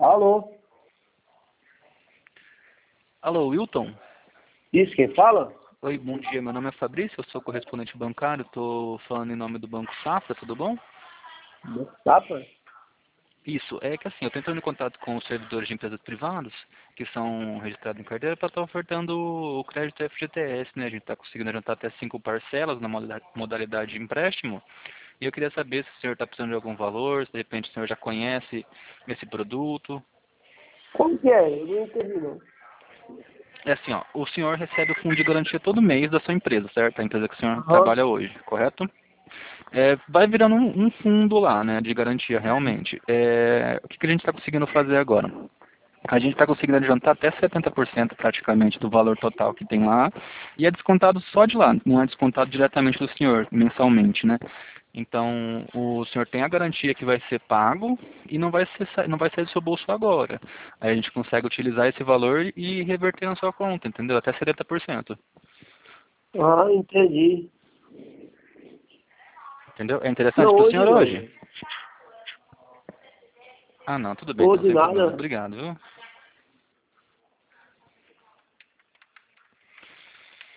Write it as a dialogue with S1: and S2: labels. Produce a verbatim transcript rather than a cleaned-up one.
S1: Alô?
S2: Alô, Wilton?
S1: Isso, quem fala?
S2: Oi, bom dia. Meu nome é Fabrício, eu sou correspondente bancário, estou falando em nome do Banco Safra, tudo bom?
S1: Safra?
S2: Isso, é que assim, eu estou entrando em contato com os servidores de empresas privadas, que são registrados em carteira, para estar ofertando o crédito F G T S, né? A gente está conseguindo adiantar até cinco parcelas na moda- modalidade de empréstimo. E eu queria saber se o senhor está precisando de algum valor, se de repente o senhor já conhece esse produto.
S1: Como que é? Eu não entendi, não.
S2: É assim, ó, o senhor recebe o fundo de garantia todo mês da sua empresa, certo? A empresa que o senhor
S1: Aham.
S2: trabalha hoje, correto? É, vai virando um, um fundo lá, né, de garantia, realmente. É, o que, que a gente está conseguindo fazer agora? A gente está conseguindo adiantar até setenta por cento praticamente do valor total que tem lá, e é descontado só de lá, não é descontado diretamente do senhor, mensalmente, né? Então, o senhor tem a garantia que vai ser pago e não vai, ser, sa- não vai sair do seu bolso agora. Aí a gente consegue utilizar esse valor e reverter na sua conta, entendeu? Até setenta por cento.
S1: Ah, entendi.
S2: Entendeu? É interessante
S1: Não,
S2: para o
S1: hoje
S2: senhor
S1: não.
S2: hoje? Ah, não, tudo bem, então,
S1: Hoje
S2: sem problema.
S1: nada.
S2: Obrigado, viu?